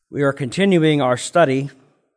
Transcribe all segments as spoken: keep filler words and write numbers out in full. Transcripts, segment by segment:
We are continuing our study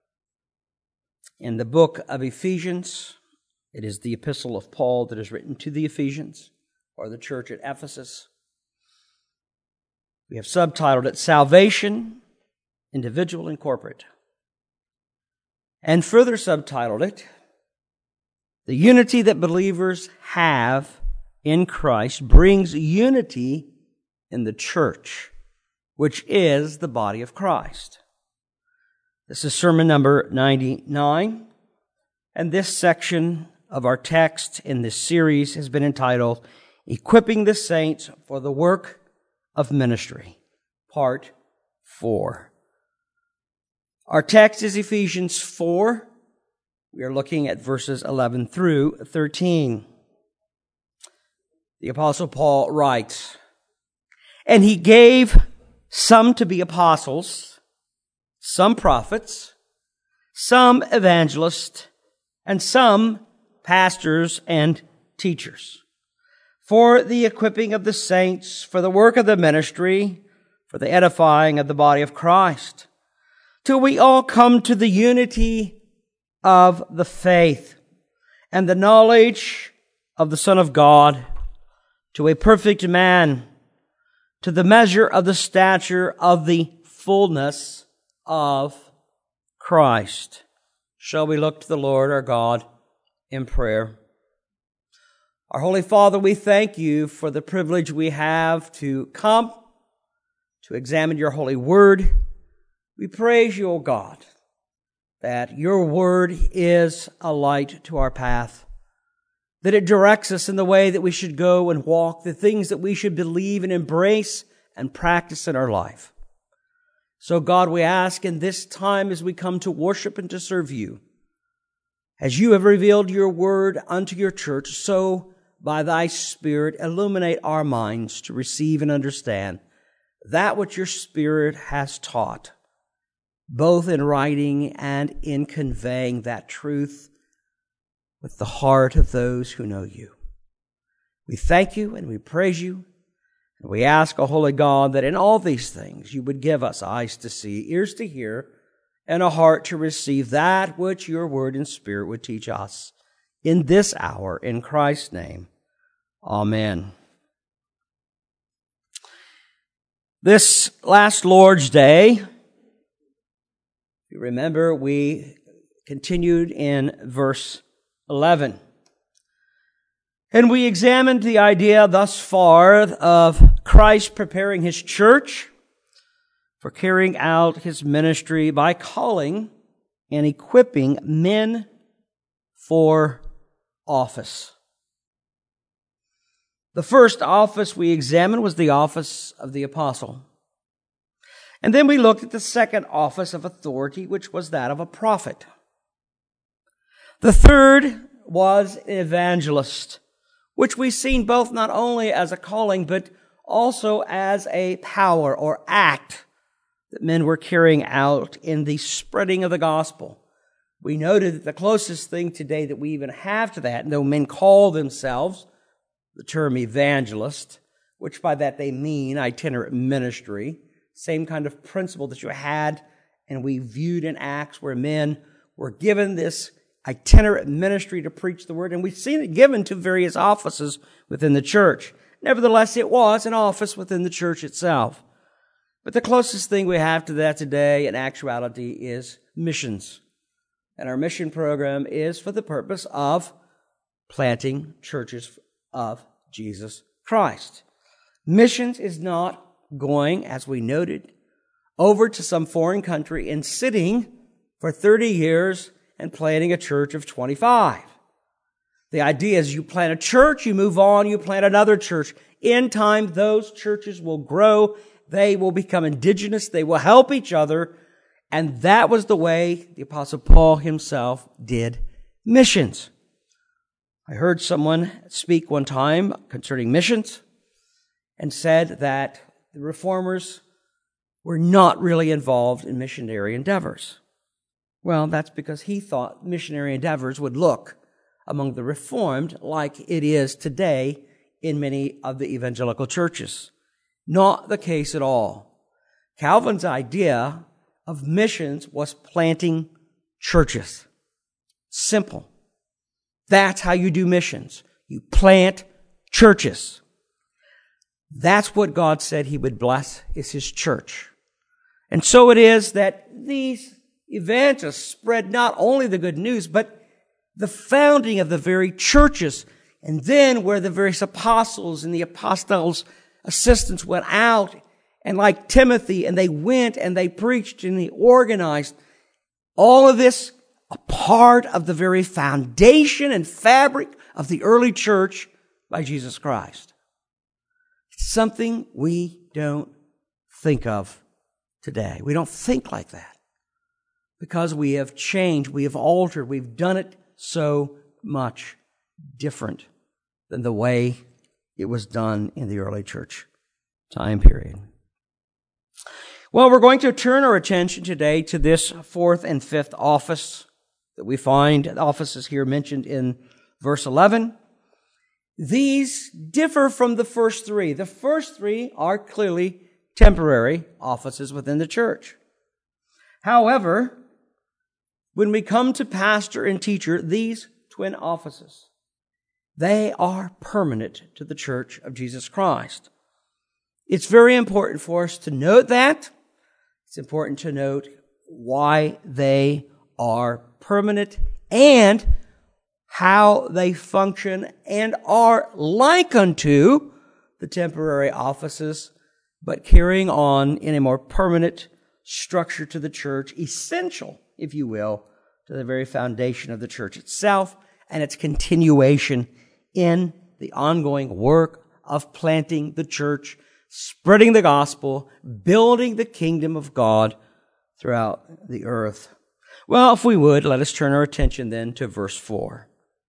in the book of Ephesians. It is the epistle of Paul that is written to the Ephesians, or the church at Ephesus. We have subtitled it Salvation, Individual and Corporate. And further subtitled it, The Unity That Believers Have in Christ Brings Unity in the Church, which is the body of Christ. This is sermon number ninety-nine, and this section of our text in this series has been entitled, Equipping the Saints for the Work of Ministry, Part four. Our text is Ephesians four. We are looking at verses eleven through thirteen. The Apostle Paul writes, And he gave some to be apostles, some prophets, some evangelists, and some pastors and teachers, for the equipping of the saints, for the work of the ministry, for the edifying of the body of Christ, till we all come to the unity of the faith and the knowledge of the Son of God, to a perfect man, to the measure of the stature of the fullness of Christ. Shall we look to the Lord our God in prayer? Our Holy Father, we thank you for the privilege we have to come to examine your holy word. We praise you, O God, that your word is a light to our path, that it directs us in the way that we should go and walk, the things that we should believe and embrace and practice in our life. So God, we ask in this time as we come to worship and to serve you, as you have revealed your word unto your church, so by thy Spirit illuminate our minds to receive and understand that which your Spirit has taught, both in writing and in conveying that truth with the heart of those who know you. We thank you and we praise you. And we ask, O Holy God, that in all these things you would give us eyes to see, ears to hear, and a heart to receive that which your word and Spirit would teach us in this hour. In Christ's name, amen. This last Lord's Day, you remember we continued in verse eleven. And we examined the idea thus far of Christ preparing his church for carrying out his ministry by calling and equipping men for office. The first office we examined was the office of the apostle. And then we looked at the second office of authority, which was that of a prophet. The third was an evangelist, which we've seen both not only as a calling, but also as a power or act that men were carrying out in the spreading of the gospel. We noted that the closest thing today that we even have to that, though men call themselves the term evangelist, which by that they mean itinerant ministry, same kind of principle that you had and we viewed in Acts where men were given this itinerant ministry to preach the word, and we've seen it given to various offices within the church. Nevertheless, it was an office within the church itself. But the closest thing we have to that today in actuality is missions. And our mission program is for the purpose of planting churches of Jesus Christ. Missions is not going, as we noted, over to some foreign country and sitting for thirty years and planting a church of twenty-five. The idea is you plant a church, you move on, you plant another church. In time, those churches will grow. They will become indigenous. They will help each other. And that was the way the Apostle Paul himself did missions. I heard someone speak one time concerning missions and said that the reformers were not really involved in missionary endeavors. Well, that's because he thought missionary endeavors would look among the Reformed like it is today in many of the evangelical churches. Not the case at all. Calvin's idea of missions was planting churches. Simple. That's how you do missions. You plant churches. That's what God said He would bless, is His church. And so it is that these evangelists spread not only the good news, but the founding of the very churches. And then where the various apostles and the apostles' assistants went out, and like Timothy, and they went and they preached and they organized. All of this a part of the very foundation and fabric of the early church by Jesus Christ. It's something we don't think of today. We don't think like that because we have changed, we have altered, we've done it so much different than the way it was done in the early church time period. Well, we're going to turn our attention today to this fourth and fifth office that we find, offices here mentioned in verse eleven. These differ from the first three. The first three are clearly temporary offices within the church. However, when we come to pastor and teacher, these twin offices, they are permanent to the church of Jesus Christ. It's very important for us to note that. It's important to note why they are permanent and how they function and are like unto the temporary offices, but carrying on in a more permanent structure to the church, essential, if you will, to the very foundation of the church itself and its continuation in the ongoing work of planting the church, spreading the gospel, building the kingdom of God throughout the earth. Well, if we would, let us turn our attention then to verse four.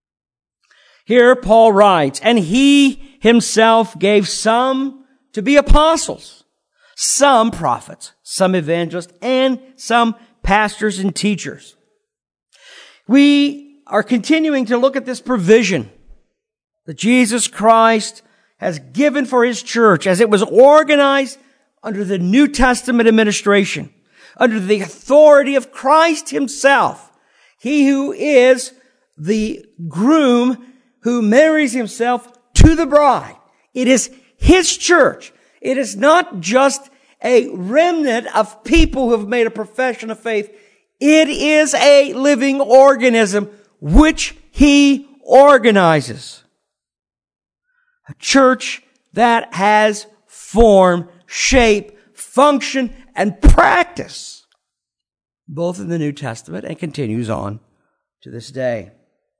Here Paul writes, "And he himself gave some to be apostles, some prophets, some evangelists, and some pastors and teachers." We are continuing to look at this provision that Jesus Christ has given for His church as it was organized under the New Testament administration, under the authority of Christ Himself. He who is the groom who marries himself to the bride. It is His church. It is not just a remnant of people who have made a profession of faith. It is a living organism which He organizes. A church that has form, shape, function, and practice, both in the New Testament and continues on to this day.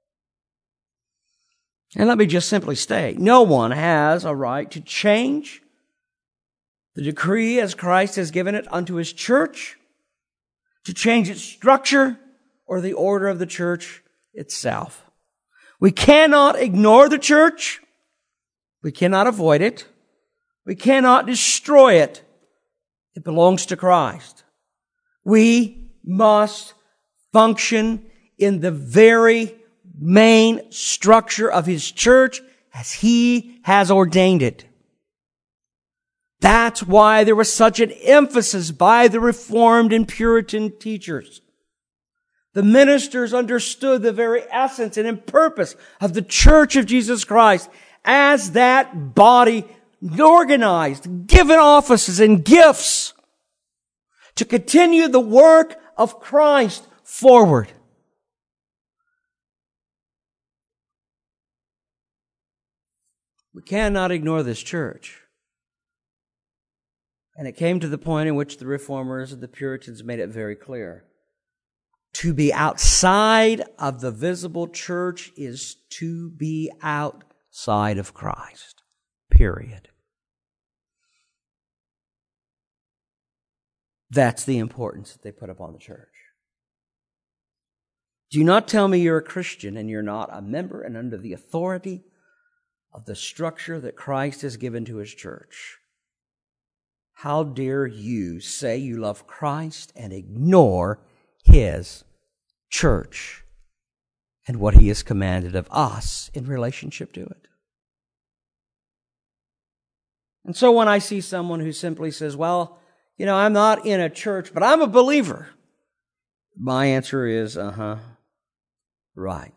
And let me just simply state, no one has a right to change the decree as Christ has given it unto His church, to change its structure or the order of the church itself. We cannot ignore the church. We cannot avoid it. We cannot destroy it. It belongs to Christ. We must function in the very main structure of His church as He has ordained it. That's why there was such an emphasis by the Reformed and Puritan teachers. The ministers understood the very essence and purpose of the church of Jesus Christ as that body organized, given offices and gifts to continue the work of Christ forward. We cannot ignore this church. And it came to the point in which the Reformers and the Puritans made it very clear. To be outside of the visible church is to be outside of Christ. Period. That's the importance that they put upon the church. Do not tell me you're a Christian and you're not a member and under the authority of the structure that Christ has given to His church. How dare you say you love Christ and ignore His church and what He has commanded of us in relationship to it? And so when I see someone who simply says, well, you know, I'm not in a church, but I'm a believer. My answer is, uh-huh, right.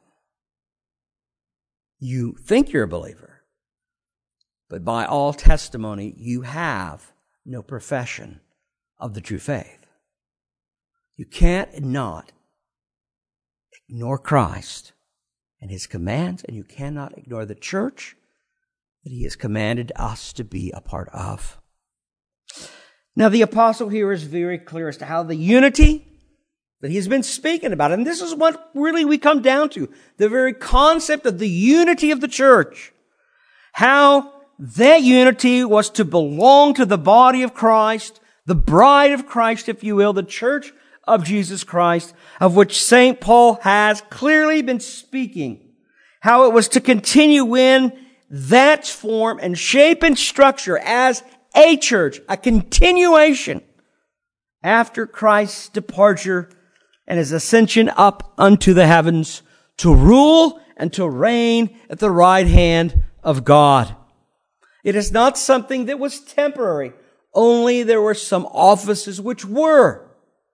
You think you're a believer, but by all testimony, you have no profession of the true faith. You can't not ignore Christ and His commands, and you cannot ignore the church that He has commanded us to be a part of. Now, the apostle here is very clear as to how the unity that he's been speaking about, and this is what really we come down to, the very concept of the unity of the church. How that unity was to belong to the body of Christ, the bride of Christ, if you will, the church of Jesus Christ, of which Saint Paul has clearly been speaking. How it was to continue in that form and shape and structure as a church, a continuation after Christ's departure and His ascension up unto the heavens to rule and to reign at the right hand of God. It is not something that was temporary. Only there were some offices which were.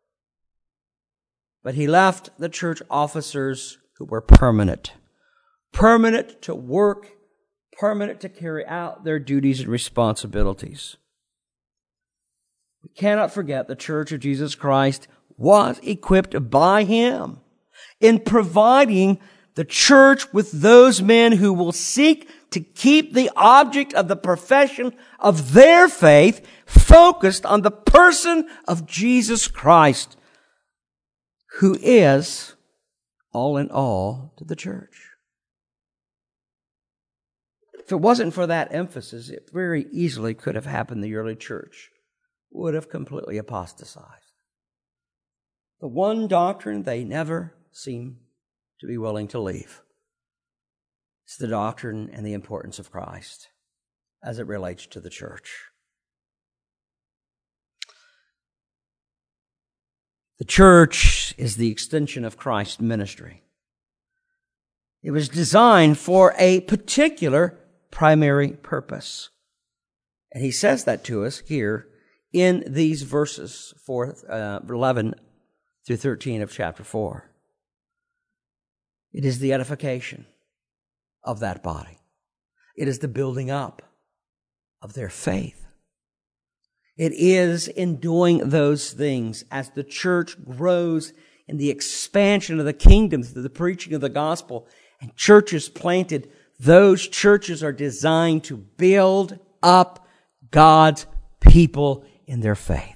But He left the church officers who were permanent. Permanent to work, permanent to carry out their duties and responsibilities. We cannot forget the church of Jesus Christ was equipped by Him in providing the church with those men who will seek to keep the object of the profession of their faith focused on the person of Jesus Christ, who is all in all to the church. If it wasn't for that emphasis, it very easily could have happened the early church would have completely apostatized. The one doctrine they never seem to be willing to leave is the doctrine and the importance of Christ as it relates to the church. The church is the extension of Christ's ministry. It was designed for a particular primary purpose. And he says that to us here in these verses, four, uh, eleven through thirteen of chapter four. It is the edification of that body. It is the building up of their faith. It is in doing those things as the church grows in the expansion of the kingdom through the preaching of the gospel and churches planted. Those churches are designed to build up God's people in their faith.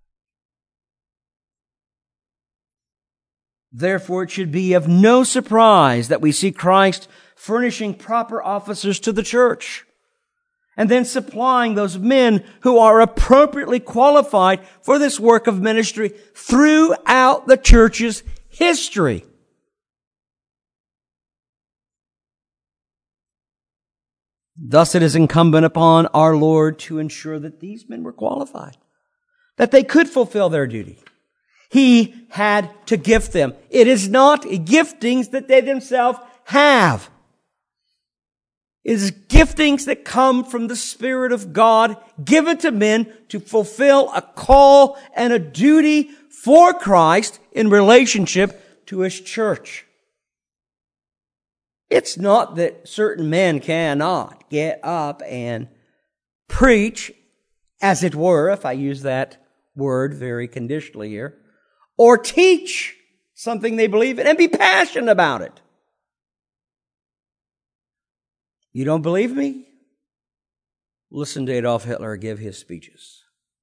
Therefore, it should be of no surprise that we see Christ furnishing proper officers to the church and then supplying those men who are appropriately qualified for this work of ministry throughout the church's history. Thus, it is incumbent upon our Lord to ensure that these men were qualified, that they could fulfill their duty. He had to gift them. It is not giftings that they themselves have. It is giftings that come from the Spirit of God given to men to fulfill a call and a duty for Christ in relationship to His church. It's not that certain men cannot get up and preach, as it were, if I use that word very conditionally here, or teach something they believe in and be passionate about it. You don't believe me? Listen to Adolf Hitler give his speeches.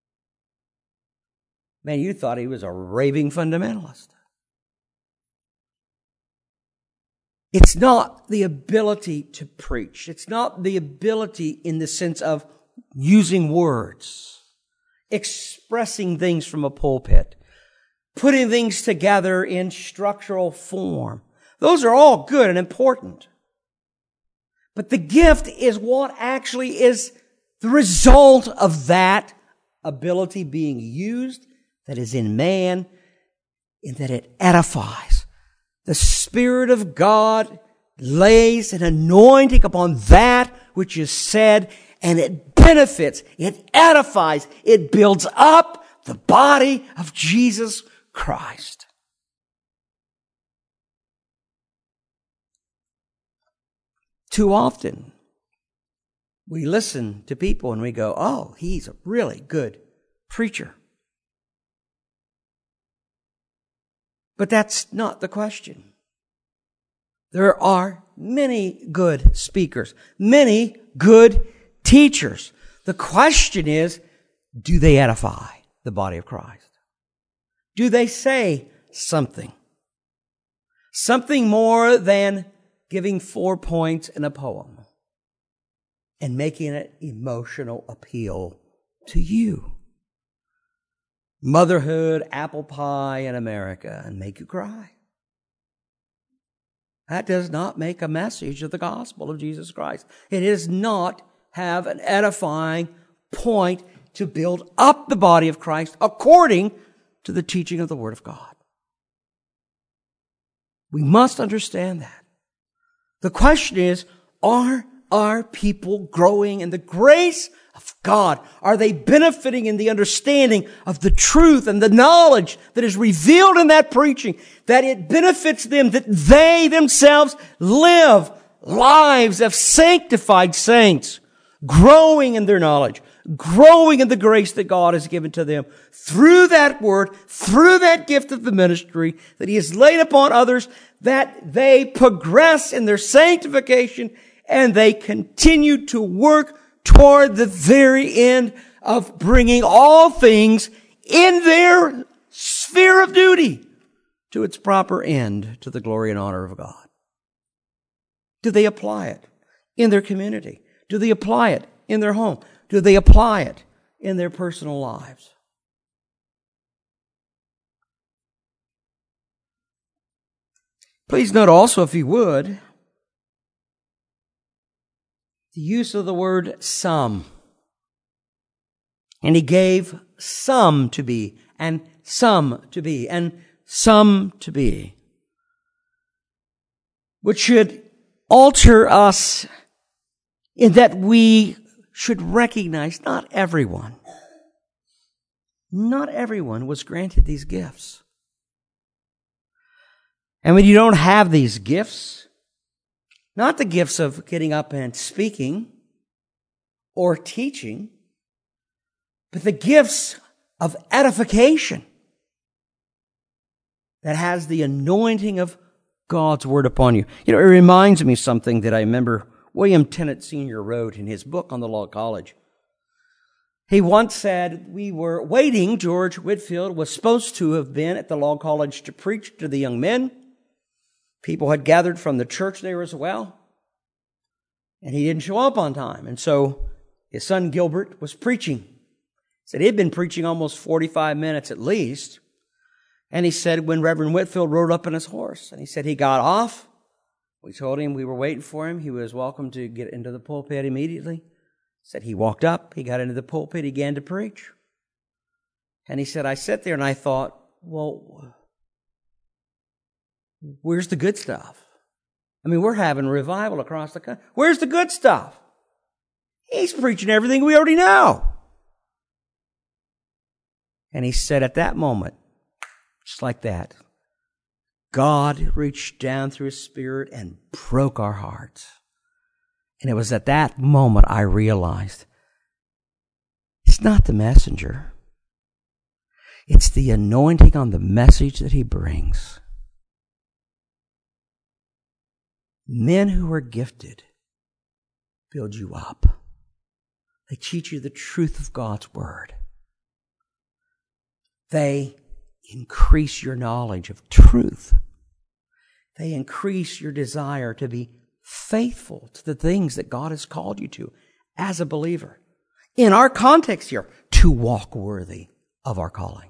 Man, you thought he was a raving fundamentalist. It's not the ability to preach. It's not the ability in the sense of using words, expressing things from a pulpit, putting things together in structural form. Those are all good and important. But the gift is what actually is the result of that ability being used, that is in man, in that it edifies. The Spirit of God lays an anointing upon that which is said, and it benefits, it edifies, it builds up up the body of Jesus Christ. Too often, we listen to people and we go, oh, he's a really good preacher. But that's not the question. There are many good speakers, many good teachers. The question is, do they edify the body of Christ? Do they say something? Something more than giving four points in a poem and making an emotional appeal to you. Motherhood, apple pie in America, and make you cry. That does not make a message of the gospel of Jesus Christ. It does not have an edifying point to build up the body of Christ according to the teaching of the Word of God. We must understand that. The question is, are our people growing in the grace of God? Are they benefiting in the understanding of the truth and the knowledge that is revealed in that preaching, that it benefits them, that they themselves live lives of sanctified saints, growing in their knowledge, growing in the grace that God has given to them through that word, through that gift of the ministry that He has laid upon others, that they progress in their sanctification and they continue to work toward the very end of bringing all things in their sphere of duty to its proper end, to the glory and honor of God. Do they apply it in their community? Do they apply it in their home? Do they apply it in their personal lives? Please note also, if you would, the use of the word some. And He gave some to be, and some to be, and some to be, which should alter us in that we should recognize not everyone, not everyone was granted these gifts. And when you don't have these gifts, not the gifts of getting up and speaking or teaching, but the gifts of edification that has the anointing of God's Word upon you. You know, it reminds me of something that I remember William Tennant Senior wrote in his book on the Law College. He once said, we were waiting, George Whitefield was supposed to have been at the Law College to preach to the young men. People had gathered from the church there as well. And he didn't show up on time. And so his son Gilbert was preaching. He said he'd been preaching almost forty-five minutes at least. And he said when Reverend Whitefield rode up on his horse, and he said he got off. We told him we were waiting for him. He was welcome to get into the pulpit immediately. He said he walked up, he got into the pulpit, he began to preach. And he said, I sat there and I thought, well, where's the good stuff? I mean, we're having revival across the country. Where's the good stuff? He's preaching everything we already know. And he said at that moment, just like that, God reached down through His Spirit and broke our hearts. And it was at that moment I realized it's not the messenger. It's the anointing on the message that he brings. Men who are gifted build you up. They teach you the truth of God's Word. They increase your knowledge of truth. They increase your desire to be faithful to the things that God has called you to as a believer. In our context here, to walk worthy of our calling.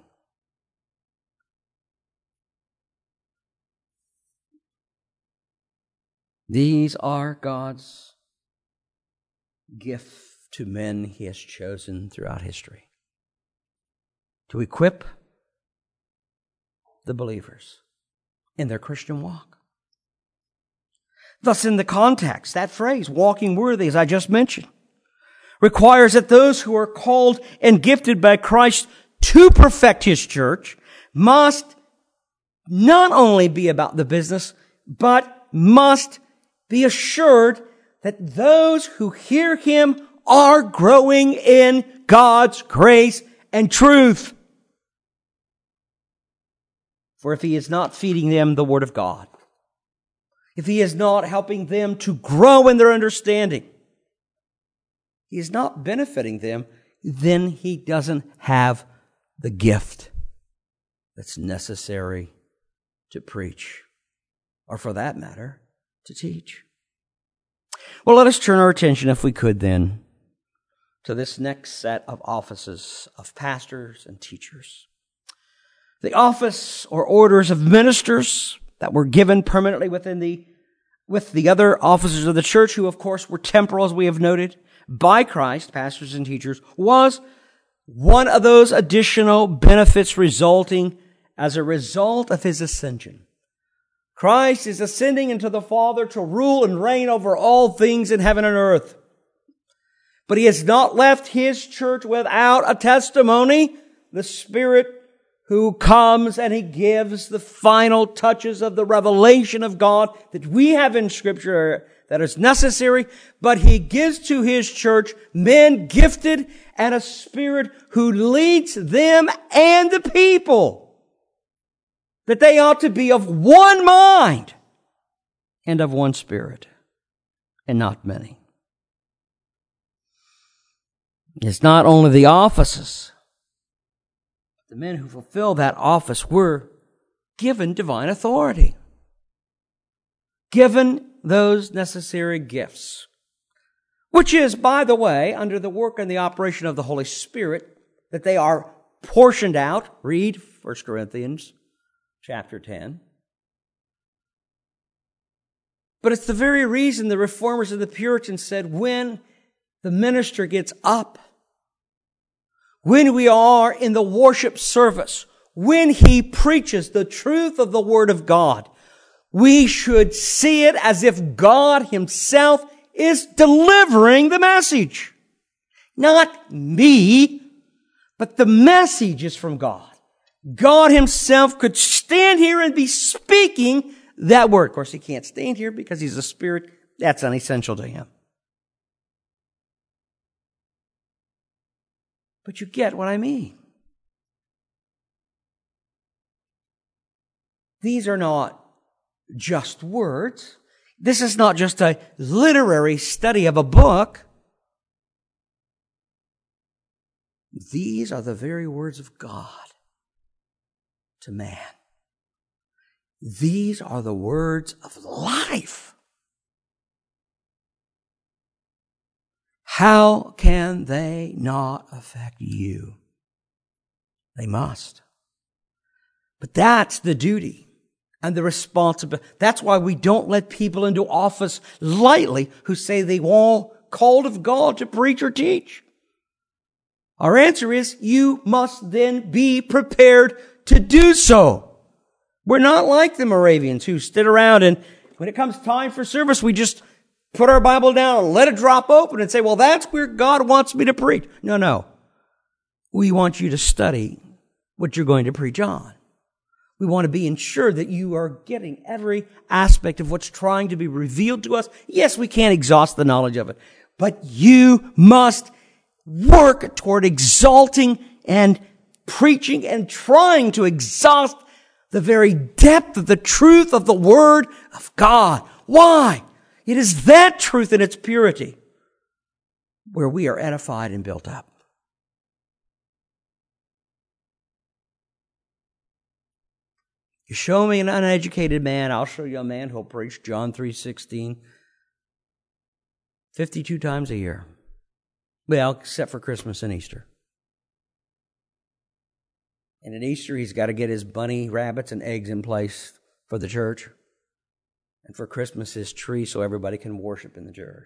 These are God's gift to men He has chosen throughout history to equip the believers in their Christian walk. Thus, in the context, that phrase, walking worthy, as I just mentioned, requires that those who are called and gifted by Christ to perfect his church must not only be about the business, but must be assured that those who hear him are growing in God's grace and truth. For if he is not feeding them the Word of God, if he is not helping them to grow in their understanding, he is not benefiting them, then he doesn't have the gift that's necessary to preach, or for that matter, to teach. Well, let us turn our attention, if we could then, to this next set of offices of pastors and teachers. The office or orders of ministers that were given permanently within the, with the other officers of the church, who of course were temporal, as we have noted, by Christ, pastors and teachers, was one of those additional benefits resulting as a result of his ascension. Christ is ascending into the Father to rule and reign over all things in heaven and earth. But he has not left his church without a testimony, the Spirit who comes and he gives the final touches of the revelation of God that we have in Scripture that is necessary, but he gives to his church men gifted and a Spirit who leads them and the people, that they ought to be of one mind and of one spirit, and not many. It's not only the offices. The men who fulfill that office were given divine authority, given those necessary gifts, which is, by the way, under the work and the operation of the Holy Spirit, that they are portioned out. Read First Corinthians chapter ten. But it's the very reason the Reformers and the Puritans said, when the minister gets up, when we are in the worship service, when he preaches the truth of the Word of God, we should see it as if God himself is delivering the message. Not me, but the message is from God. God himself could stand here and be speaking that word. Of course, he can't stand here because he's a spirit. That's unessential to him. But you get what I mean. These are not just words. This is not just a literary study of a book. These are the very words of God to man. These are the words of life. How can they not affect you? They must. But that's the duty and the responsibility. That's why we don't let people into office lightly who say they all called of God to preach or teach. Our answer is, you must then be prepared to do so. We're not like the Moravians who stood around and when it comes time for service, we just put our Bible down and let it drop open and say, well, that's where God wants me to preach. No, no. We want you to study what you're going to preach on. We want to be ensured that you are getting every aspect of what's trying to be revealed to us. Yes, we can't exhaust the knowledge of it, but you must work toward exalting and preaching and trying to exhaust the very depth of the truth of the Word of God. Why? It is that truth in its purity where we are edified and built up. You show me an uneducated man, I'll show you a man who'll preach John three sixteen fifty-two times a year. Well, except for Christmas and Easter. And at Easter, he's got to get his bunny, rabbits, and eggs in place for the church. And for Christmas, his tree so everybody can worship in the church.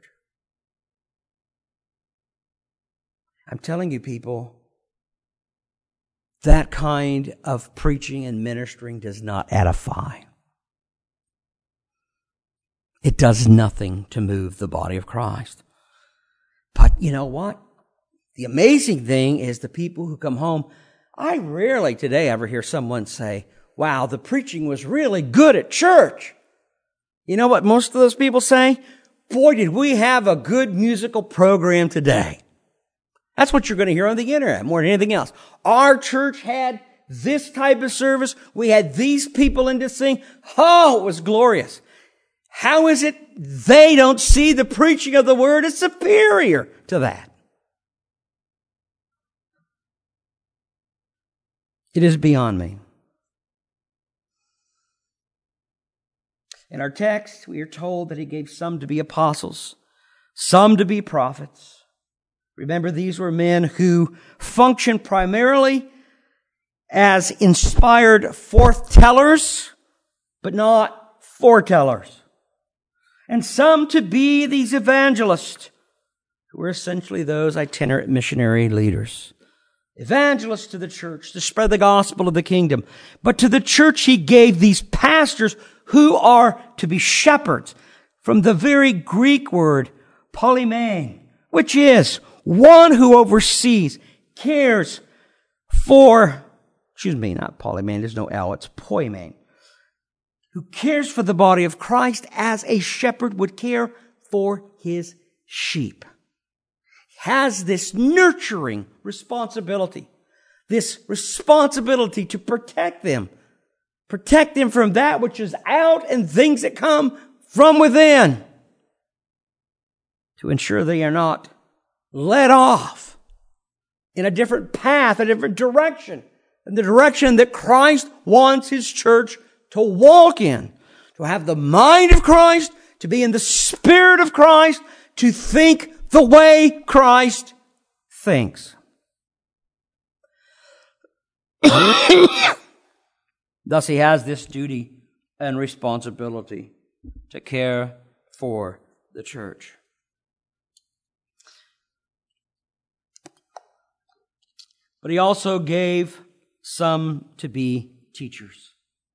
I'm telling you, people, that kind of preaching and ministering does not edify. It does nothing to move the body of Christ. But you know what? The amazing thing is the people who come home, I rarely today ever hear someone say, wow, the preaching was really good at church. You know what most of those people say? Boy, did we have a good musical program today. That's what you're going to hear on the internet more than anything else. Our church had this type of service. We had these people in to sing. Oh, it was glorious. How is it they don't see the preaching of the word as superior to that? It is beyond me. In our text, we are told that he gave some to be apostles, some to be prophets. Remember, these were men who functioned primarily as inspired foretellers, but not foretellers. And some to be these evangelists, who were essentially those itinerant missionary leaders. Evangelists to the church to spread the gospel of the kingdom. But to the church he gave these pastors who are to be shepherds, from the very Greek word poimen, which is one who oversees, cares for, excuse me, not poimen, there's no L, it's poimen, who cares for the body of Christ as a shepherd would care for his sheep. Has this nurturing responsibility, this responsibility to protect them, protect them from that which is out and things that come from within, to ensure they are not led off in a different path, a different direction, in the direction that Christ wants his church to walk in, to have the mind of Christ, to be in the spirit of Christ, to think the way Christ thinks. Thus, he has this duty and responsibility to care for the church. But he also gave some to be teachers.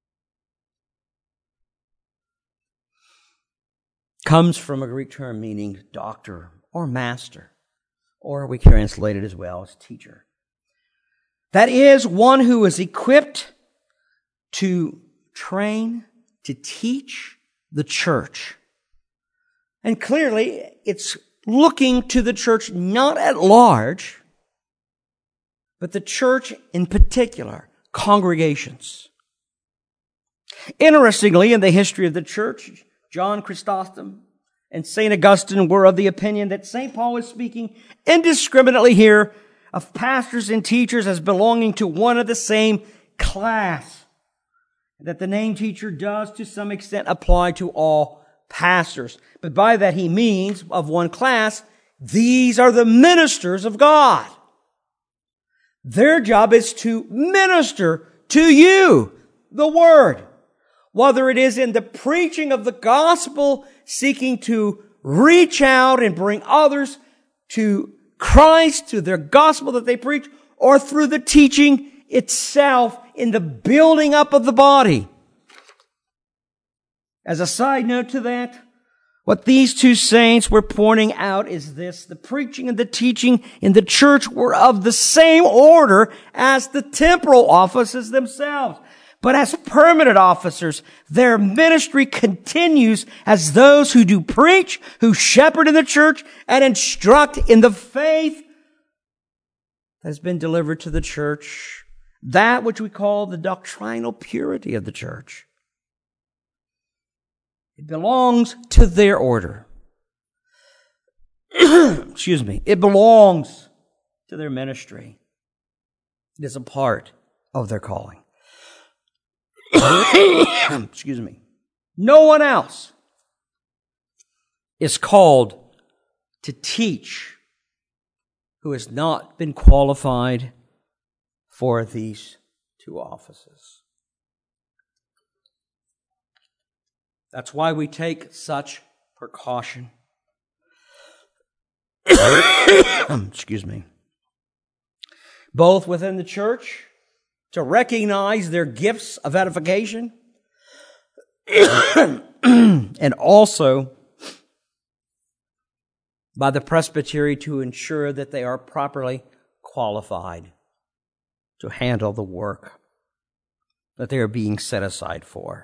Comes from a Greek term meaning doctor or master, or we translate it as well as teacher. That is one who is equipped to train, to teach the church. And clearly, it's looking to the church not at large, but the church in particular, congregations. Interestingly, in the history of the church, John Chrysostom and Saint Augustine were of the opinion that Saint Paul is speaking indiscriminately here of pastors and teachers as belonging to one of the same class. That the name teacher does to some extent apply to all pastors. But by that he means of one class, these are the ministers of God. Their job is to minister to you the word. Whether it is in the preaching of the gospel, seeking to reach out and bring others to Christ, to their gospel that they preach, or through the teaching itself in the building up of the body. As a side note to that, what these two saints were pointing out is this: the preaching and the teaching in the church were of the same order as the temporal offices themselves. But as permanent officers, their ministry continues as those who do preach, who shepherd in the church, and instruct in the faith that has been delivered to the church, that which we call the doctrinal purity of the church. It belongs to their order. Excuse me. It belongs to their ministry. It is a part of their calling. Excuse me. No one else is called to teach who has not been qualified for these two offices. That's why we take such precaution. Excuse me. Both within the church, to recognize their gifts of edification, and also by the presbytery to ensure that they are properly qualified to handle the work that they are being set aside for.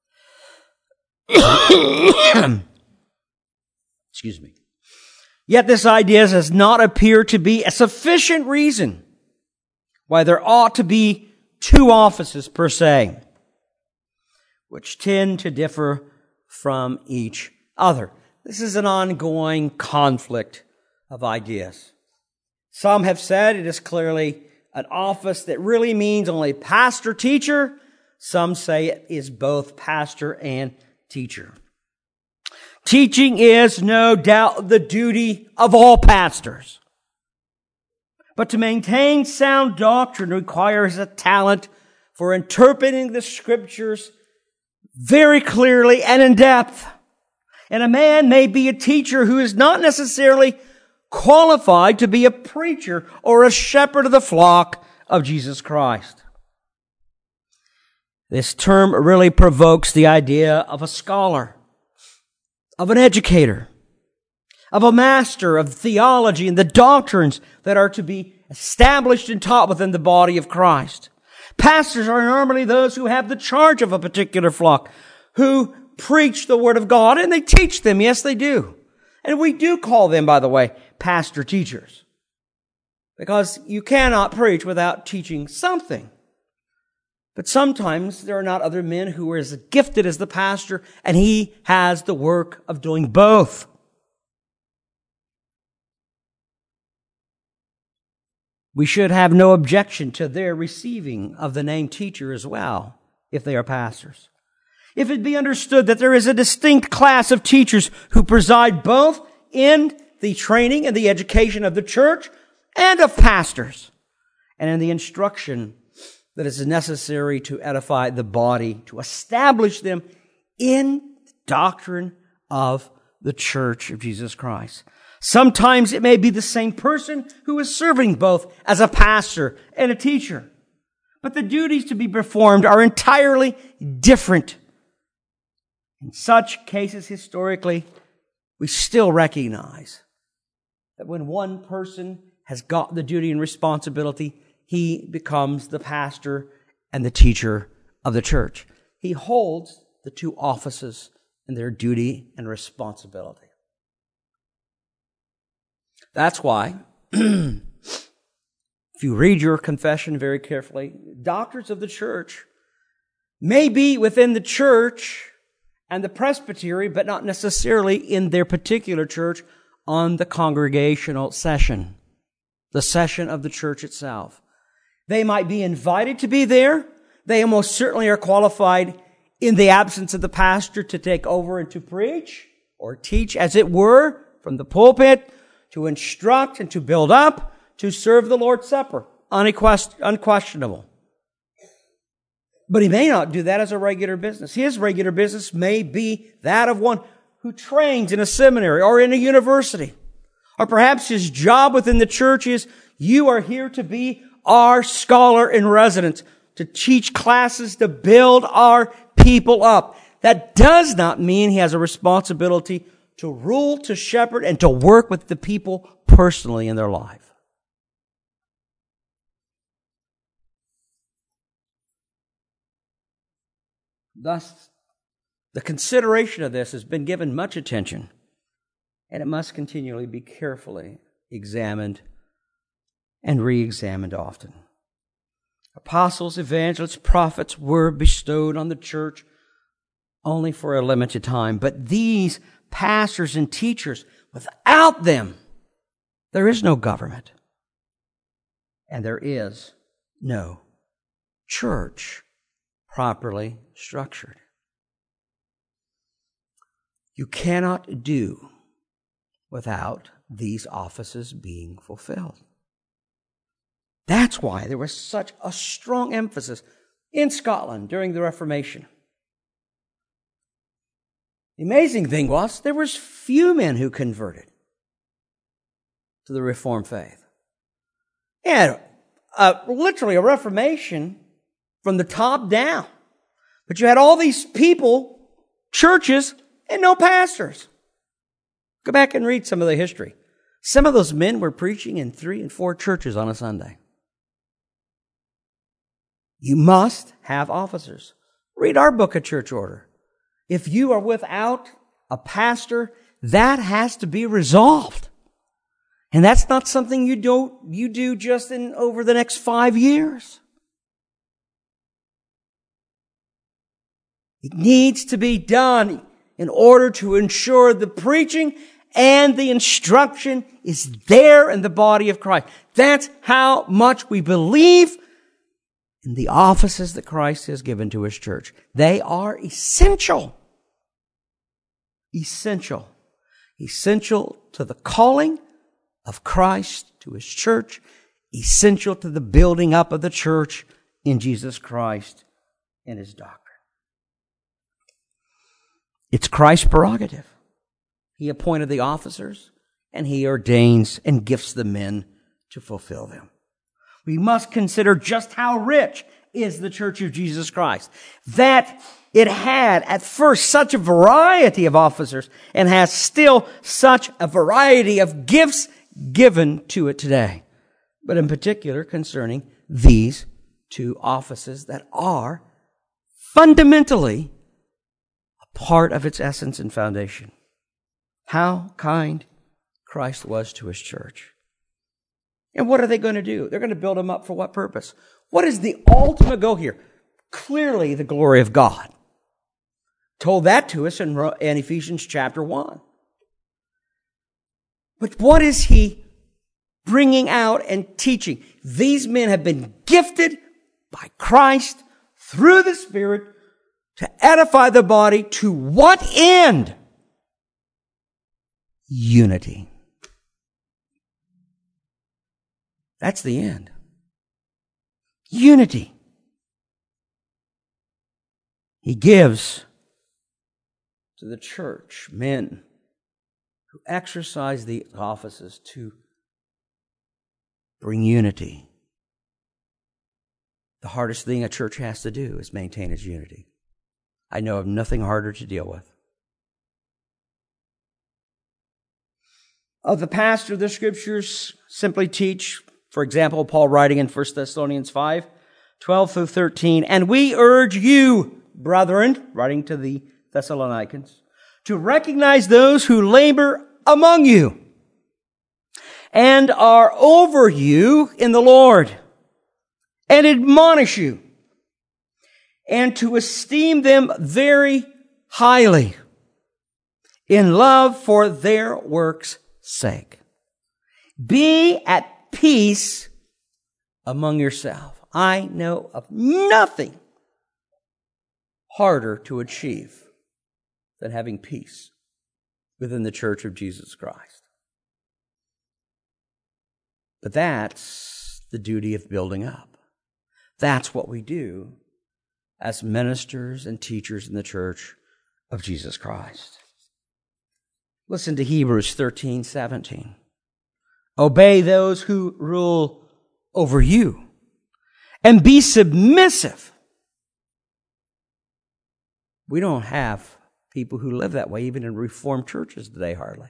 Excuse me. Yet this idea does not appear to be a sufficient reason why there ought to be two offices per se, which tend to differ from each other. This is an ongoing conflict of ideas. Some have said it is clearly an office that really means only pastor-teacher. Some say it is both pastor and teacher. Teaching is no doubt the duty of all pastors. But to maintain sound doctrine requires a talent for interpreting the Scriptures very clearly and in depth. And a man may be a teacher who is not necessarily qualified to be a preacher or a shepherd of the flock of Jesus Christ. This term really provokes the idea of a scholar, of an educator, of a master of theology and the doctrines that are to be established and taught within the body of Christ. Pastors are normally those who have the charge of a particular flock, who preach the Word of God, and they teach them. Yes, they do. And we do call them, by the way, pastor teachers, because you cannot preach without teaching something. But sometimes there are not other men who are as gifted as the pastor, and he has the work of doing both. We should have no objection to their receiving of the name teacher as well, if they are pastors. If it be understood that there is a distinct class of teachers who preside both in the training and the education of the church and of pastors, and in the instruction that is necessary to edify the body, to establish them in the doctrine of the church of Jesus Christ. Sometimes it may be the same person who is serving both as a pastor and a teacher, but the duties to be performed are entirely different. In such cases, historically, we still recognize that when one person has got the duty and responsibility, he becomes the pastor and the teacher of the church. He holds the two offices in their duty and responsibility. That's why, if you read your confession very carefully, doctors of the church may be within the church and the presbytery, but not necessarily in their particular church on the congregational session, the session of the church itself. They might be invited to be there. They almost certainly are qualified in the absence of the pastor to take over and to preach or teach, as it were, from the pulpit, to instruct and to build up, to serve the Lord's Supper. Unquest- unquestionable. But he may not do that as a regular business. His regular business may be that of one who trains in a seminary or in a university. Or perhaps his job within the church is, you are here to be our scholar in residence, to teach classes, to build our people up. That does not mean he has a responsibility to rule, to shepherd, and to work with the people personally in their life. Thus, the consideration of this has been given much attention, and it must continually be carefully examined and re-examined often. Apostles, evangelists, prophets were bestowed on the church only for a limited time, but these pastors and teachers, without them, there is no government, and there is no church properly structured. You cannot do without these offices being fulfilled. That's why there was such a strong emphasis in Scotland during the Reformation. The amazing thing was, there was few men who converted to the Reformed faith. And uh, literally a Reformation from the top down. But you had all these people, churches, and no pastors. Go back and read some of the history. Some of those men were preaching in three and four churches on a Sunday. You must have officers. Read our book of church order. If you are without a pastor, that has to be resolved. And that's not something you do, you do just in over the next five years. It needs to be done in order to ensure the preaching and the instruction is there in the body of Christ. That's how much we believe in the offices that Christ has given to His church. They are essential. Essential. Essential to the calling of Christ to His church. Essential to the building up of the church in Jesus Christ and His doctrine. It's Christ's prerogative. He appointed the officers, and He ordains and gifts the men to fulfill them. We must consider just how rich is the Church of Jesus Christ. That it had at first such a variety of officers and has still such a variety of gifts given to it today. But in particular concerning these two offices that are fundamentally a part of its essence and foundation. How kind Christ was to His church. And what are they going to do? They're going to build them up for what purpose? What is the ultimate goal here? Clearly the glory of God. Told that to us in, in Ephesians chapter one. But what is He bringing out and teaching? These men have been gifted by Christ through the Spirit to edify the body to what end? Unity. That's the end. Unity. He gives to the church men who exercise the offices to bring unity. The hardest thing a church has to do is maintain its unity. I know of nothing harder to deal with. Of the pastor, the Scriptures simply teach, for example, Paul writing in First Thessalonians five, twelve through thirteen, and we urge you, brethren, writing to the Thessalonians, to recognize those who labor among you and are over you in the Lord and admonish you, and to esteem them very highly in love for their works' sake. Be at peace among yourselves. I know of nothing harder to achieve than having peace within the church of Jesus Christ. But that's the duty of building up. That's what we do as ministers and teachers in the church of Jesus Christ. Listen to Hebrews thirteen seventeen. Obey those who rule over you and be submissive. We don't have people who live that way, even in Reformed churches today, hardly.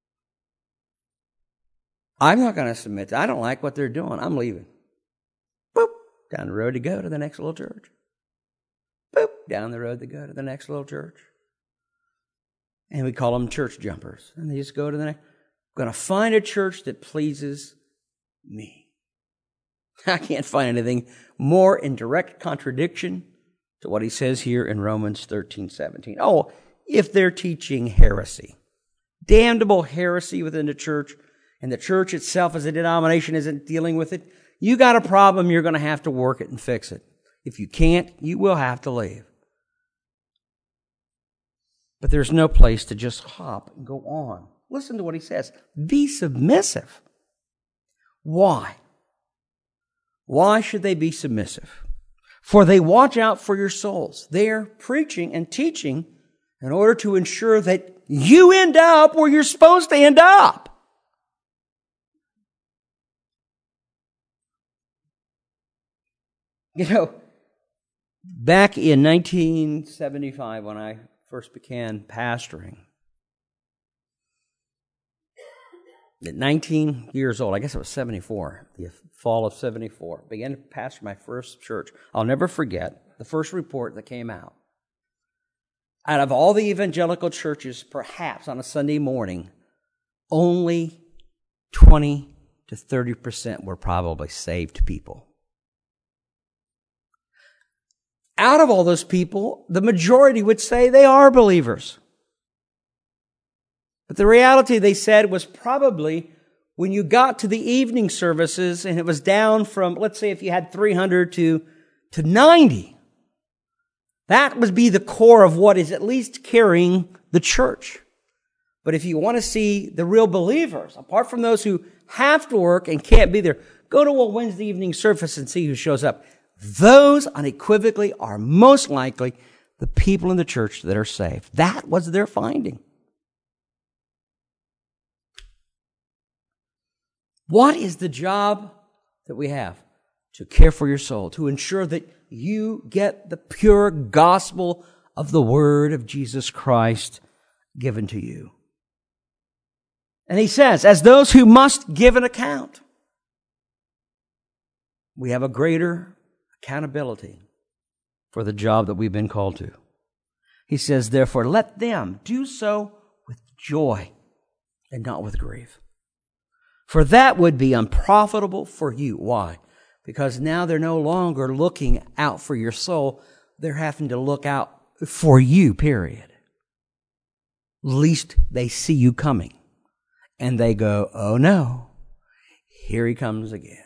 I'm not going to submit. I don't like what they're doing. I'm leaving. Boop, down the road to go to the next little church. Boop, down the road to go to the next little church. And we call them church jumpers. And they just go to the next. I'm going to find a church that pleases me. I can't find anything more in direct contradiction to what he says here in Romans thirteen seventeen. Oh, if they're teaching heresy, damnable heresy within the church, and the church itself as a denomination isn't dealing with it, you got a problem, you're going to have to work it and fix it. If you can't, you will have to leave. But there's no place to just hop and go on. Listen to what he says. Be submissive. Why? Why should they be submissive? For they watch out for your souls. They're preaching and teaching in order to ensure that you end up where you're supposed to end up. You know, back in nineteen seventy-five, when I first began pastoring, At nineteen years old, I guess it was seventy-four, the fall of seventy-four, began to pastor my first church. I'll never forget the first report that came out. Out of all the evangelical churches, perhaps on a Sunday morning, only twenty to thirty percent were probably saved people. Out of all those people, the majority would say they are believers. But the reality, they said, was probably when you got to the evening services and it was down from, let's say if you had three hundred to, to ninety, that would be the core of what is at least carrying the church. But if you want to see the real believers, apart from those who have to work and can't be there, go to a Wednesday evening service and see who shows up. Those unequivocally are most likely the people in the church that are saved. That was their finding. What is the job that we have? To care for your soul, to ensure that you get the pure gospel of the word of Jesus Christ given to you. And he says, as those who must give an account, we have a greater accountability for the job that we've been called to. He says, therefore, let them do so with joy and not with grief. For that would be unprofitable for you. Why? Because now they're no longer looking out for your soul. They're having to look out for you, period. Least they see you coming. And they go, oh no, here he comes again.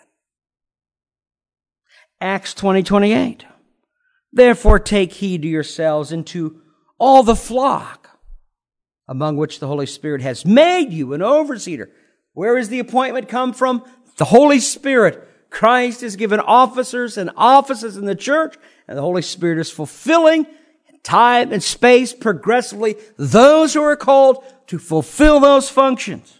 Acts twenty twenty-eight. Therefore take heed to yourselves and to all the flock, among which the Holy Spirit has made you an overseer. Where is the appointment come from? The Holy Spirit. Christ has given officers and offices in the church, and the Holy Spirit is fulfilling in time and space progressively those who are called to fulfill those functions.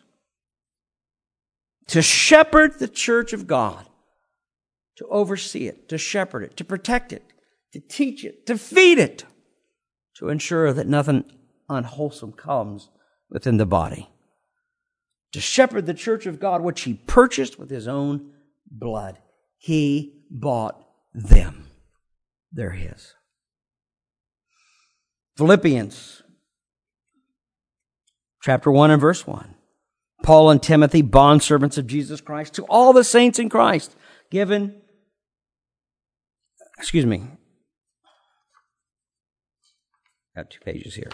To shepherd the church of God, to oversee it, to shepherd it, to protect it, to teach it, to feed it, to ensure that nothing unwholesome comes within the body. To shepherd the church of God, which he purchased with his own blood. He bought them. They're his. Philippians chapter one and verse one. Paul and Timothy, bondservants of Jesus Christ, to all the saints in Christ, given, excuse me, got two pages here.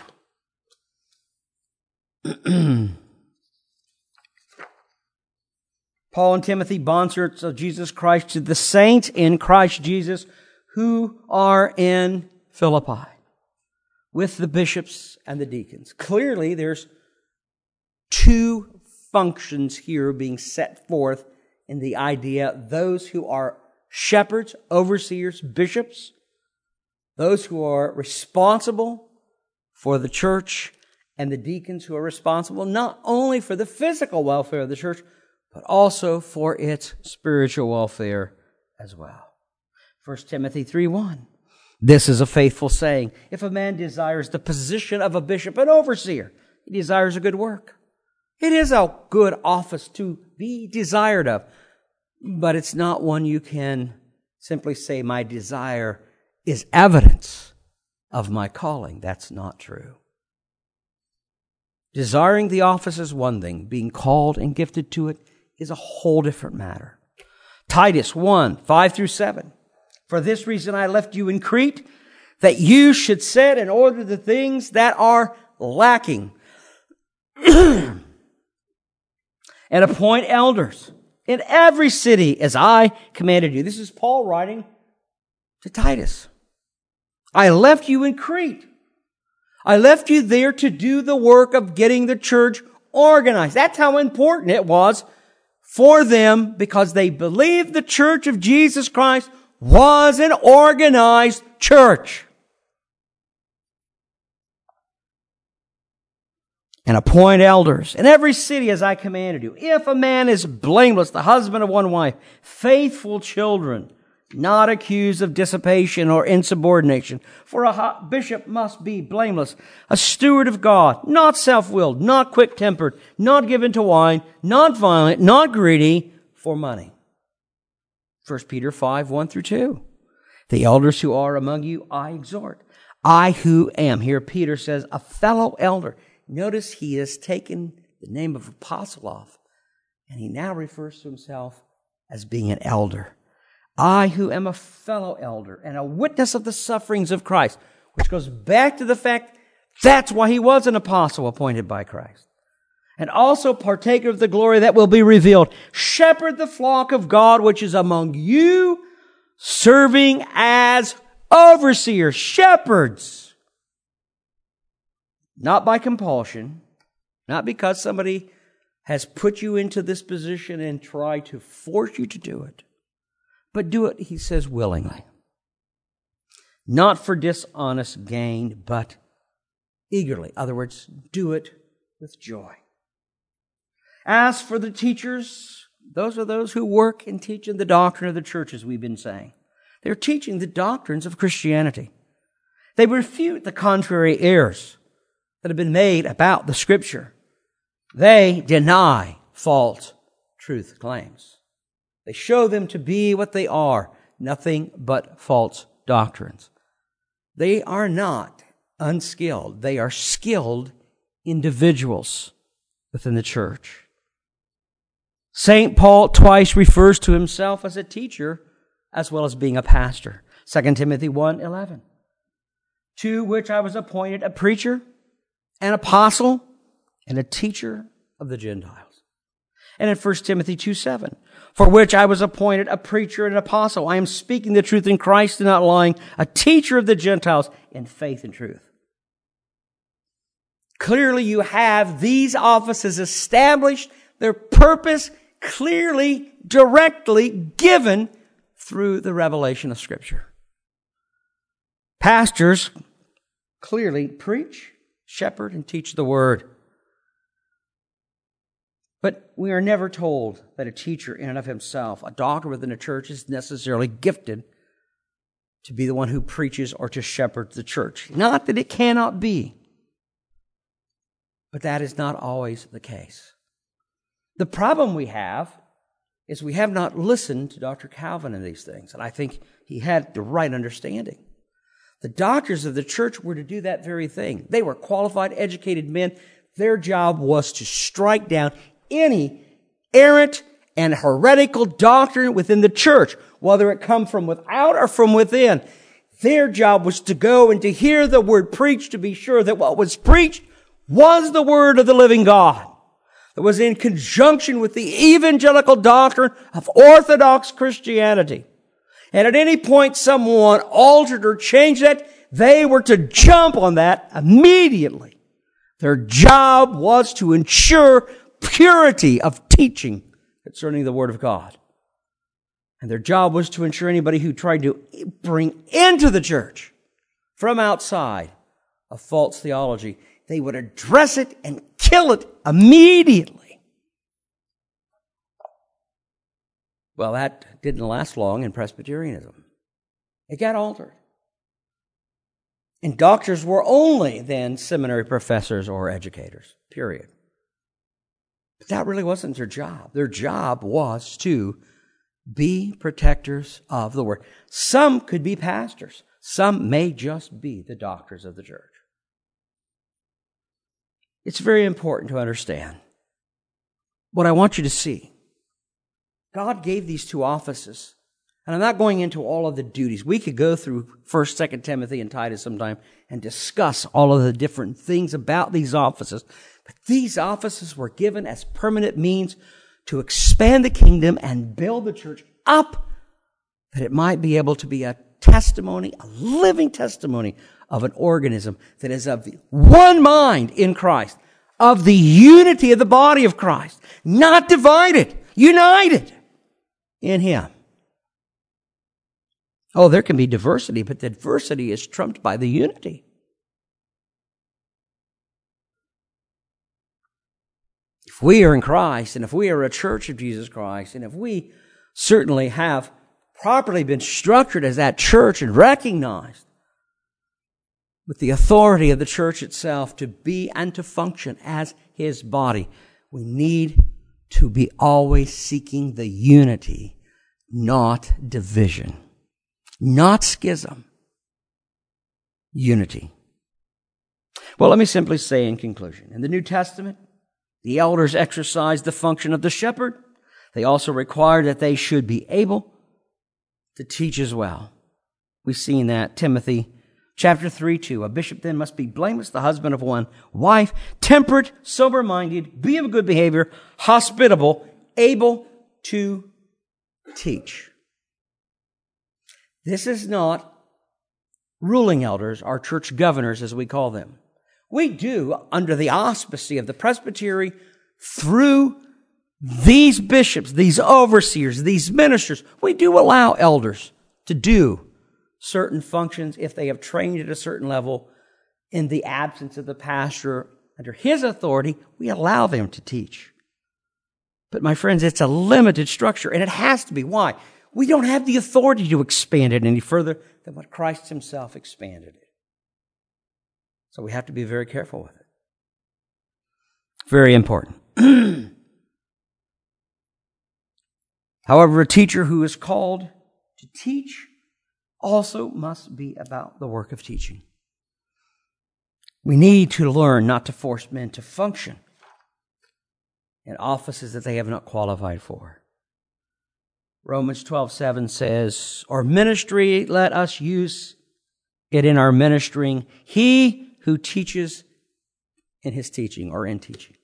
Paul and Timothy, bondservants of Jesus Christ, to the saints in Christ Jesus who are in Philippi, with the bishops and the deacons. Clearly, there's two functions here being set forth in the idea, those who are shepherds, overseers, bishops, those who are responsible for the church, and the deacons who are responsible not only for the physical welfare of the church, but also for its spiritual welfare as well. First Timothy three one. This is a faithful saying. If a man desires the position of a bishop and overseer, he desires a good work. It is a good office to be desired of, but it's not one you can simply say, my desire is evidence of my calling. That's not true. Desiring the office is one thing. Being called and gifted to it is a whole different matter. Titus one, five through seven. For this reason I left you in Crete, that you should set in order the things that are lacking, and appoint elders in every city as I commanded you. This is Paul writing to Titus. I left you in Crete. I left you there to do the work of getting the church organized. That's how important it was for them, because they believed the church of Jesus Christ was an organized church. And appoint elders in every city as I commanded you. If a man is blameless, the husband of one wife, faithful children, not accused of dissipation or insubordination. For a bishop must be blameless, a steward of God, not self-willed, not quick-tempered, not given to wine, not violent, not greedy for money. First Peter five, one through two. The elders who are among you, I exhort. I who am, here Peter says, a fellow elder. Notice he has taken the name of apostle off, and he now refers to himself as being an elder. I who am a fellow elder and a witness of the sufferings of Christ, which goes back to the fact that's why he was an apostle appointed by Christ. And also partaker of the glory that will be revealed. Shepherd the flock of God which is among you, serving as overseers, shepherds. Not by compulsion, not because somebody has put you into this position and tried to force you to do it. But do it, he says, willingly. Not for dishonest gain, but eagerly. In other words, do it with joy. As for the teachers, those are those who work and teach in the doctrine of the church, as we've been saying. They're teaching the doctrines of Christianity. They refute the contrary errors that have been made about the Scripture. They deny false truth claims. They show them to be what they are, nothing but false doctrines. They are not unskilled. They are skilled individuals within the church. Saint Paul twice refers to himself as a teacher as well as being a pastor. Second Timothy one eleven. To which I was appointed a preacher, an apostle, and a teacher of the Gentiles. And in First Timothy two seven, for which I was appointed a preacher and an apostle. I am speaking the truth in Christ and not lying, a teacher of the Gentiles in faith and truth. Clearly you have these offices established, their purpose clearly, directly given through the revelation of Scripture. Pastors clearly preach, shepherd, and teach the Word. But we are never told that a teacher in and of himself, a doctor within a church, is necessarily gifted to be the one who preaches or to shepherd the church. Not that it cannot be, but that is not always the case. The problem we have is we have not listened to Doctor Calvin in these things, and I think he had the right understanding. The doctors of the church were to do that very thing. They were qualified, educated men. Their job was to strike down any errant and heretical doctrine within the church, whether it come from without or from within. Their job was to go and to hear the word preached, to be sure that what was preached was the word of the living God. That was in conjunction with the evangelical doctrine of Orthodox Christianity. And at any point someone altered or changed that, they were to jump on that immediately. Their job was to ensure purity of teaching concerning the Word of God. And their job was to ensure anybody who tried to bring into the church from outside a false theology, they would address it and kill it immediately. Well, that didn't last long in Presbyterianism. It got altered. And doctors were only then seminary professors or educators, period. But that really wasn't their job. Their job was to be protectors of the Word. Some could be pastors. Some may just be the doctors of the church. It's very important to understand what I want you to see. God gave these two offices, and I'm not going into all of the duties. We could go through First, Second Timothy, and Titus sometime and discuss all of the different things about these offices. But these offices were given as permanent means to expand the kingdom and build the church up, that it might be able to be a testimony, a living testimony of an organism that is of the one mind in Christ, of the unity of the body of Christ, not divided, united in Him. Oh, there can be diversity, but the diversity is trumped by the unity. If we are in Christ, and if we are a church of Jesus Christ, and if we certainly have properly been structured as that church and recognized with the authority of the church itself to be and to function as His body, we need to be always seeking the unity, not division, not schism, unity. Well, let me simply say in conclusion, in the New Testament, the elders exercised the function of the shepherd. They also required that they should be able to teach as well. We've seen that, Timothy chapter three, two. A bishop then must be blameless, the husband of one wife, temperate, sober-minded, be of good behavior, hospitable, able to teach. This is not ruling elders, our church governors, as we call them. We do, under the auspice of the presbytery, through these bishops, these overseers, these ministers, we do allow elders to do certain functions if they have trained at a certain level. In the absence of the pastor, under his authority, we allow them to teach. But my friends, it's a limited structure, and it has to be. Why? We don't have the authority to expand it any further than what Christ Himself expanded it. So we have to be very careful with it. Very important. However, a teacher who is called to teach also must be about the work of teaching. We need to learn not to force men to function in offices that they have not qualified for. Romans twelve seven says, "Our ministry, let us use it in our ministering. He who teaches in his teaching," or in teaching.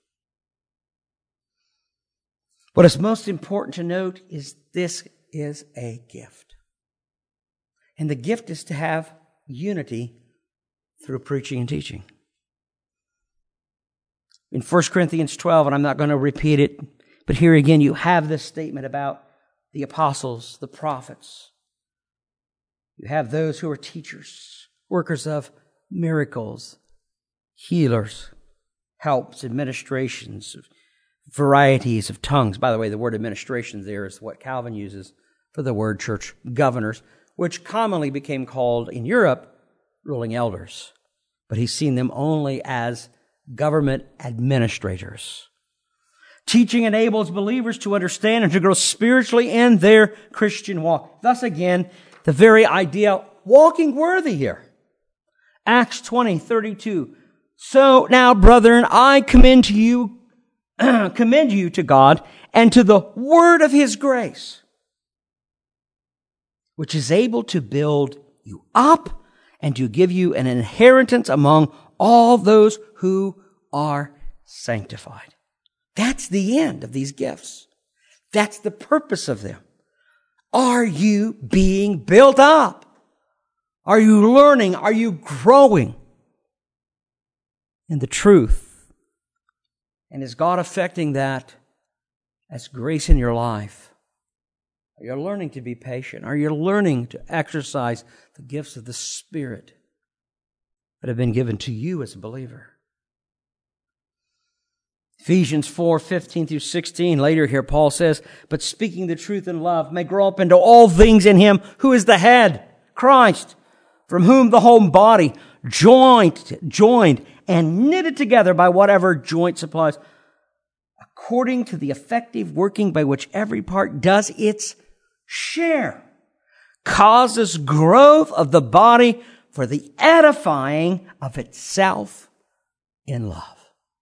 What is most important to note is this is a gift. And the gift is to have unity through preaching and teaching. In First Corinthians twelve, and I'm not going to repeat it, but here again you have this statement about the apostles, the prophets. You have those who are teachers, workers of miracles, healers, helps, administrations, varieties of tongues. By the way, the word administrations there is what Calvin uses for the word church governors, which commonly became called in Europe ruling elders. But he's seen them only as government administrators. Teaching enables believers to understand and to grow spiritually in their Christian walk. Thus again, the very idea, walking worthy here. Acts twenty thirty-two. So now, brethren, I commend to you, commend you to God and to the word of His grace, which is able to build you up and to give you an inheritance among all those who are sanctified. That's the end of these gifts. That's the purpose of them. Are you being built up? Are you learning? Are you growing in the truth? And is God affecting that as grace in your life? Are you learning to be patient? Are you learning to exercise the gifts of the Spirit that have been given to you as a believer? Ephesians four fifteen through sixteen, later here Paul says, "But speaking the truth in love may grow up into all things in Him who is the head, Christ, from whom the whole body, joined, joined and knitted together by whatever joint supplies, according to the effective working by which every part does its share, causes growth of the body for the edifying of itself in love."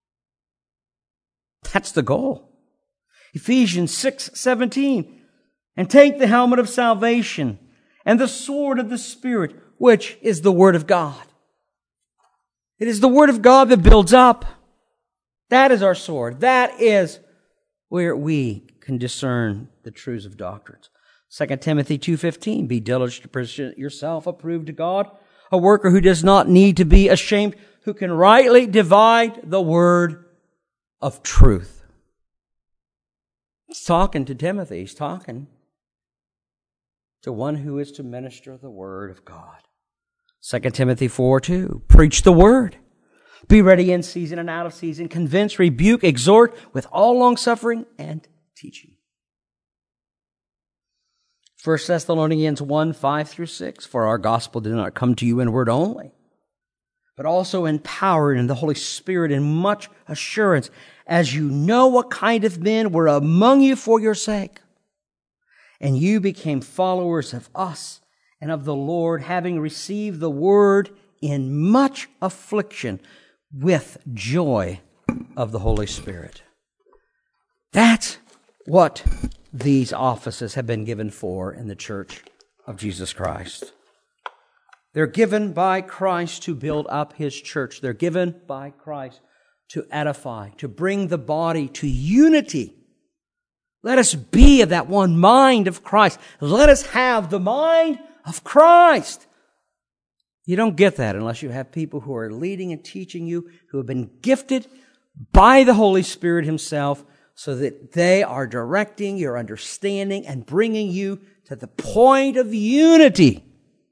That's the goal. Ephesians six seventeen, "And take the helmet of salvation and the sword of the Spirit, which is the Word of God." It is the Word of God that builds up. That is our sword. That is where we can discern the truths of doctrines. Second Timothy two fifteen, "Be diligent to present yourself approved to God, a worker who does not need to be ashamed, who can rightly divide the word of truth." He's talking to Timothy. He's talking to one who is to minister the word of God. Second Timothy four two, "Preach the word. Be ready in season and out of season. Convince, rebuke, exhort with all longsuffering and teaching." First Thessalonians one, five through six, for our gospel did not come to you in word only, but also in power and in the Holy Spirit and much assurance, as you know what kind of men were among you for your sake. And you became followers of us and of the Lord, having received the word in much affliction with joy of the Holy Spirit. That's what these offices have been given for in the church of Jesus Christ. They're given by Christ to build up His church. They're given by Christ to edify, to bring the body to unity. Let us be of that one mind of Christ. Let us have the mind of Christ. You don't get that unless you have people who are leading and teaching you, who have been gifted by the Holy Spirit Himself, so that they are directing your understanding and bringing you to the point of unity.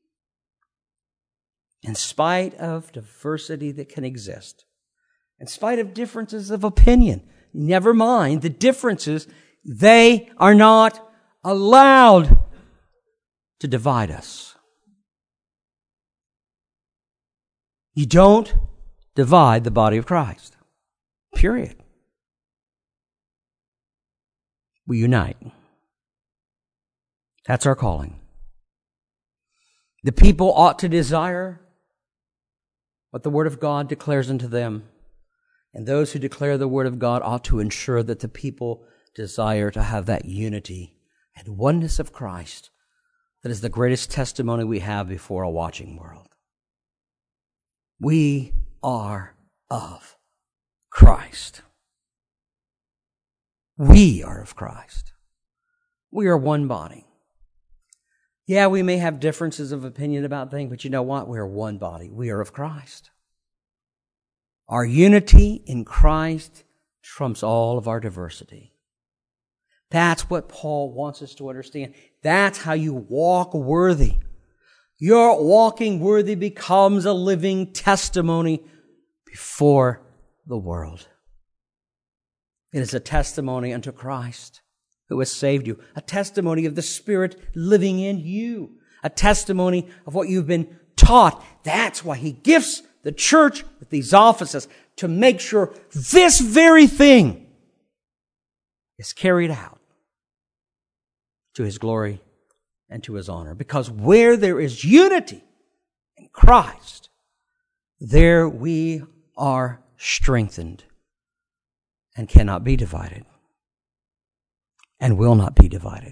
In spite of diversity that can exist, in spite of differences of opinion, never mind the differences, they are not allowed to divide us. You don't divide the body of Christ. Period. We unite. That's our calling. The people ought to desire what the Word of God declares unto them. And those who declare the Word of God ought to ensure that the people desire to have that unity and oneness of Christ that is the greatest testimony we have before a watching world. We are of Christ. We are of Christ. We are one body. Yeah, we may have differences of opinion about things, but you know what? We are one body. We are of Christ. Our unity in Christ trumps all of our diversity. That's what Paul wants us to understand. That's how you walk worthy. Your walking worthy becomes a living testimony before the world. It is a testimony unto Christ who has saved you, a testimony of the Spirit living in you, a testimony of what you've been taught. That's why He gifts the church with these offices, to make sure this very thing is carried out to His glory and to His honor. Because where there is unity in Christ, there we are strengthened and cannot be divided and will not be divided.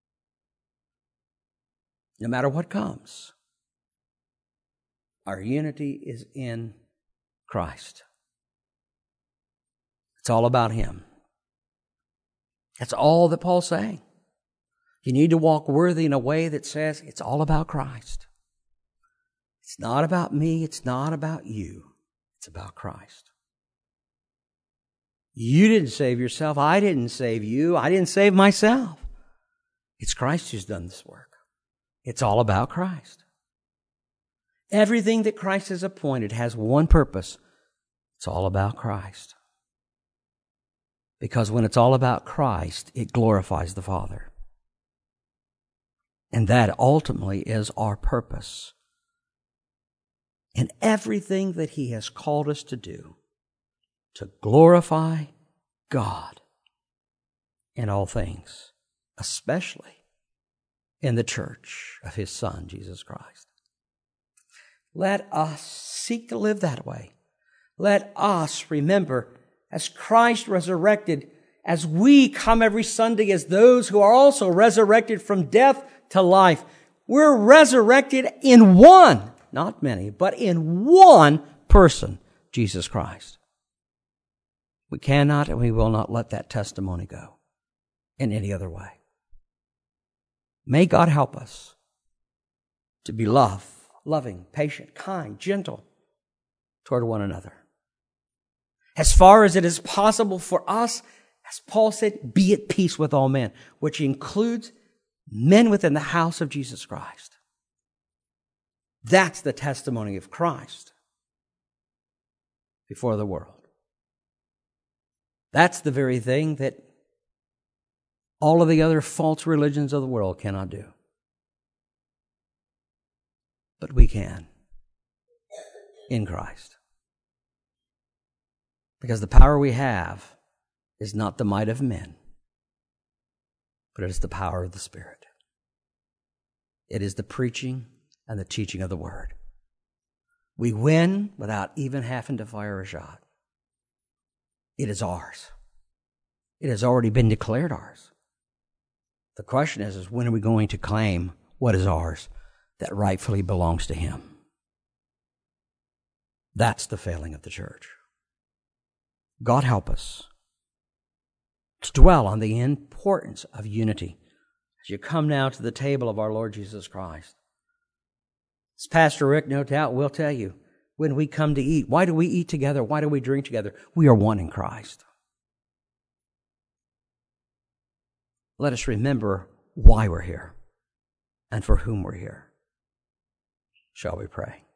No matter what comes, our unity is in Christ. It's all about Him. That's all that Paul's saying. You need to walk worthy in a way that says it's all about Christ. It's not about me. It's not about you. It's about Christ. You didn't save yourself. I didn't save you. I didn't save myself. It's Christ who's done this work. It's all about Christ. Everything that Christ has appointed has one purpose. It's all about Christ. Because when it's all about Christ, it glorifies the Father. And that ultimately is our purpose. And everything that He has called us to do, to glorify God in all things, especially in the church of His Son, Jesus Christ. Let us seek to live that way. Let us remember, as Christ resurrected, as we come every Sunday as those who are also resurrected from death to life, we're resurrected in one, not many, but in one person, Jesus Christ. We cannot and we will not let that testimony go in any other way. May God help us to be love, loving, patient, kind, gentle toward one another. As far as it is possible for us, as Paul said, be at peace with all men, which includes men within the house of Jesus Christ. That's the testimony of Christ before the world. That's the very thing that all of the other false religions of the world cannot do. but we can in Christ. Because the power we have is not the might of men, but it is the power of the Spirit. It is the preaching and the teaching of the Word. We win without even having to fire a shot. It is ours. It has already been declared ours. The question is, is when are we going to claim what is ours that rightfully belongs to Him? That's the failing of the church. God help us to dwell on the importance of unity as you come now to the table of our Lord Jesus Christ. As Pastor Rick, no doubt, will tell you, when we come to eat, why do we eat together? Why do we drink together? We are one in Christ. Let us remember why we're here and for whom we're here. Shall we pray?